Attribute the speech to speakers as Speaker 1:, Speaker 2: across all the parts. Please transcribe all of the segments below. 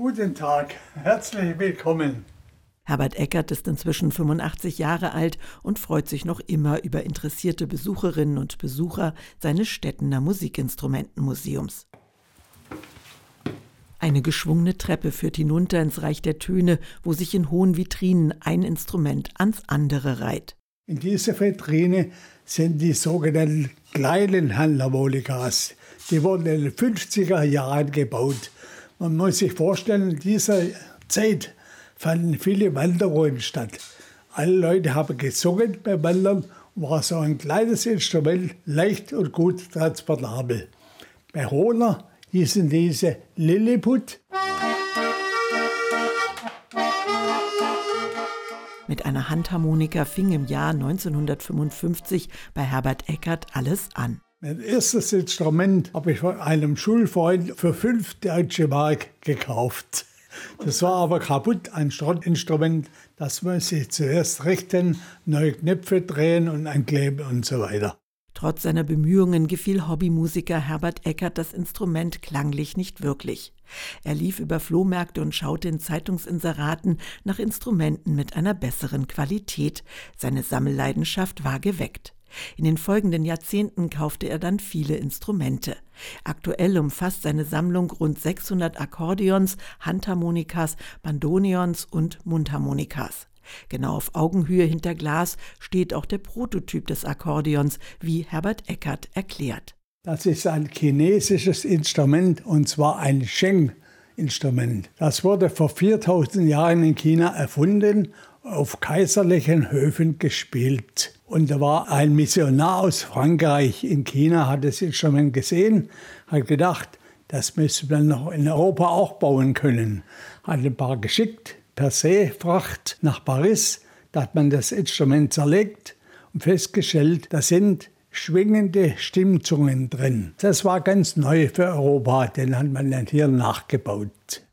Speaker 1: Guten Tag, herzlich willkommen.
Speaker 2: Herbert Eckert ist inzwischen 85 Jahre alt und freut sich noch immer über interessierte Besucherinnen und Besucher seines Stettener Musikinstrumentenmuseums. Eine geschwungene Treppe führt hinunter ins Reich der Töne, wo sich in hohen Vitrinen ein Instrument ans andere reiht.
Speaker 1: In dieser Vitrine sind die sogenannten kleinen Handharmonikas. Die wurden in den 50er Jahren gebaut. Man muss sich vorstellen, in dieser Zeit fanden viele Wanderungen statt. Alle Leute haben gesungen beim Wandern und war so ein kleines Instrument, leicht und gut transportabel. Bei Hohner hießen diese Lilliput.
Speaker 2: Mit einer Handharmonika fing im Jahr 1955 bei Herbert Eckert alles an.
Speaker 1: Mein erstes Instrument habe ich von einem Schulfreund für 5 deutsche Mark gekauft. Das war aber kaputt, ein Schrottinstrument. Das muss ich zuerst richten, neue Knöpfe drehen und ankleben und so weiter.
Speaker 2: Trotz seiner Bemühungen gefiel Hobbymusiker Herbert Eckert das Instrument klanglich nicht wirklich. Er lief über Flohmärkte und schaute in Zeitungsinseraten nach Instrumenten mit einer besseren Qualität. Seine Sammelleidenschaft war geweckt. In den folgenden Jahrzehnten kaufte er dann viele Instrumente. Aktuell umfasst seine Sammlung rund 600 Akkordeons, Handharmonikas, Bandoneons und Mundharmonikas. Genau auf Augenhöhe hinter Glas steht auch der Prototyp des Akkordeons, wie Herbert Eckert erklärt.
Speaker 1: Das ist ein chinesisches Instrument, und zwar ein Sheng-Instrument. Das wurde vor 4000 Jahren in China erfunden, auf kaiserlichen Höfen gespielt. Und da war ein Missionar aus Frankreich in China, hat das Instrument gesehen, hat gedacht, das müsste man noch in Europa auch bauen können. Hat ein paar geschickt, per Seefracht nach Paris. Da hat man das Instrument zerlegt und festgestellt, da sind schwingende Stimmzungen drin. Das war ganz neu für Europa, den hat man dann hier nachgebaut.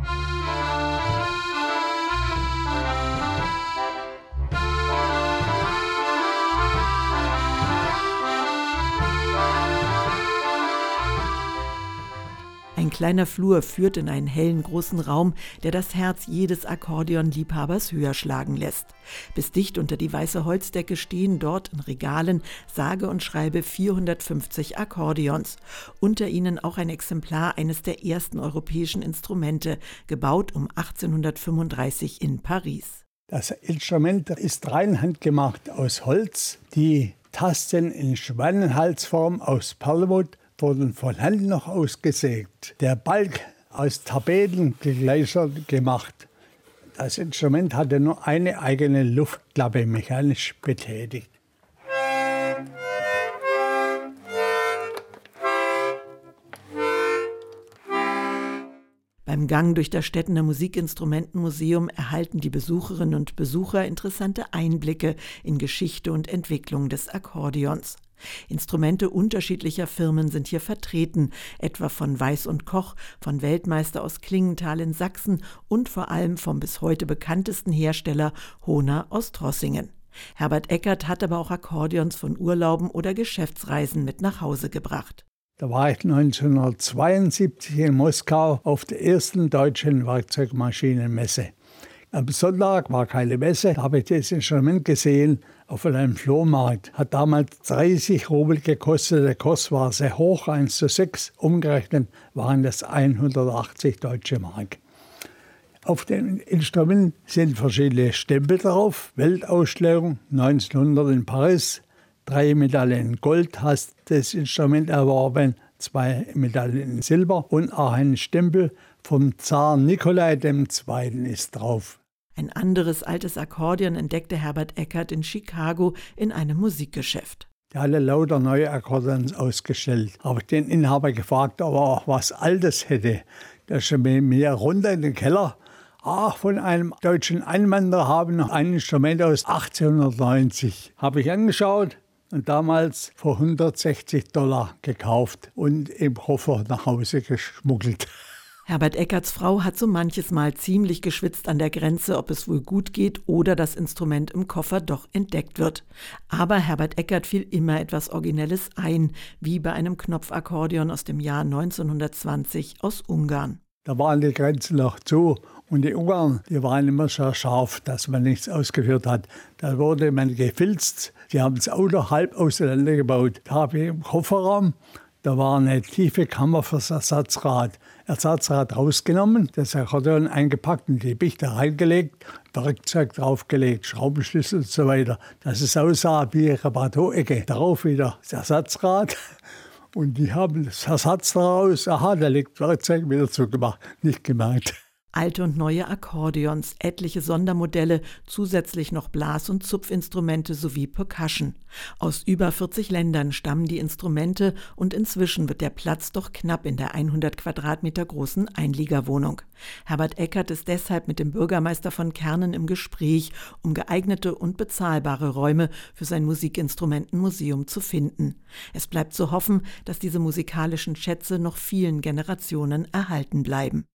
Speaker 2: Ein kleiner Flur führt in einen hellen großen Raum, der das Herz jedes Akkordeonliebhabers höher schlagen lässt. Bis dicht unter die weiße Holzdecke stehen dort in Regalen sage und schreibe 450 Akkordeons. Unter ihnen auch ein Exemplar eines der ersten europäischen Instrumente, gebaut um 1835 in Paris.
Speaker 1: Das Instrument ist rein handgemacht aus Holz. Die Tasten in Schwannenhalsform aus Perlmutt wurden von Hand noch ausgesägt. Der Balg aus Tapetengleichern gemacht. Das Instrument hatte nur eine eigene Luftklappe, mechanisch betätigt.
Speaker 2: Beim Gang durch das Stettener Musikinstrumentenmuseum erhalten die Besucherinnen und Besucher interessante Einblicke in Geschichte und Entwicklung des Akkordeons. Instrumente unterschiedlicher Firmen sind hier vertreten, etwa von Weiß und Koch, von Weltmeister aus Klingenthal in Sachsen und vor allem vom bis heute bekanntesten Hersteller Hohner aus Trossingen. Herbert Eckert hat aber auch Akkordeons von Urlauben oder Geschäftsreisen mit nach Hause gebracht.
Speaker 1: Da war ich 1972 in Moskau auf der ersten deutschen Werkzeugmaschinenmesse. Am Sonntag war keine Messe, da habe ich das Instrument gesehen auf einem Flohmarkt. Hat damals 30 Rubel gekostet, der Kurs war sehr hoch, 1:6. Umgerechnet waren das 180 deutsche Mark. Auf dem Instrument sind verschiedene Stempel drauf. Weltausstellung 1900 in Paris, 3 Medaillen in Gold hat das Instrument erworben, 2 Medaillen in Silber und auch ein Stempel vom Zar Nikolai II. Ist drauf.
Speaker 2: Ein anderes altes Akkordeon entdeckte Herbert Eckert in Chicago in einem Musikgeschäft.
Speaker 1: Der hatte lauter neue Akkordeons ausgestellt. Habe ich den Inhaber gefragt, ob er auch was Altes hätte. Der ist schon mit mir runter in den Keller. Ach, von einem deutschen Einwanderer habe ich noch ein Instrument aus 1890. Habe ich angeschaut und damals für $160 gekauft und im Koffer nach Hause geschmuggelt.
Speaker 2: Herbert Eckerts Frau hat so manches Mal ziemlich geschwitzt an der Grenze, ob es wohl gut geht oder das Instrument im Koffer doch entdeckt wird. Aber Herbert Eckert fiel immer etwas Originelles ein, wie bei einem Knopfakkordeon aus dem Jahr 1920 aus Ungarn.
Speaker 1: Da waren die Grenzen noch zu. Und die Ungarn, die waren immer so scharf, dass man nichts ausgeführt hat. Da wurde man gefilzt. Die haben das Auto halb auseinandergebaut. Da habe ich im Kofferraum, da war eine tiefe Kammer fürs Ersatzrad. Ersatzrad rausgenommen, das Akkordeon eingepackt und die Bichter reingelegt, Werkzeug draufgelegt, Schraubenschlüssel und so weiter. Dass es aussah wie eine Reparatur-Ecke. Darauf wieder das Ersatzrad. Und die haben das Ersatzrad raus. Aha, da liegt Werkzeug, wieder zugemacht. Nicht gemerkt.
Speaker 2: Alte und neue Akkordeons, etliche Sondermodelle, zusätzlich noch Blas- und Zupfinstrumente sowie Percussion. Aus über 40 Ländern stammen die Instrumente und inzwischen wird der Platz doch knapp in der 100 Quadratmeter großen Einliegerwohnung. Herbert Eckert ist deshalb mit dem Bürgermeister von Kernen im Gespräch, um geeignete und bezahlbare Räume für sein Musikinstrumentenmuseum zu finden. Es bleibt zu hoffen, dass diese musikalischen Schätze noch vielen Generationen erhalten bleiben.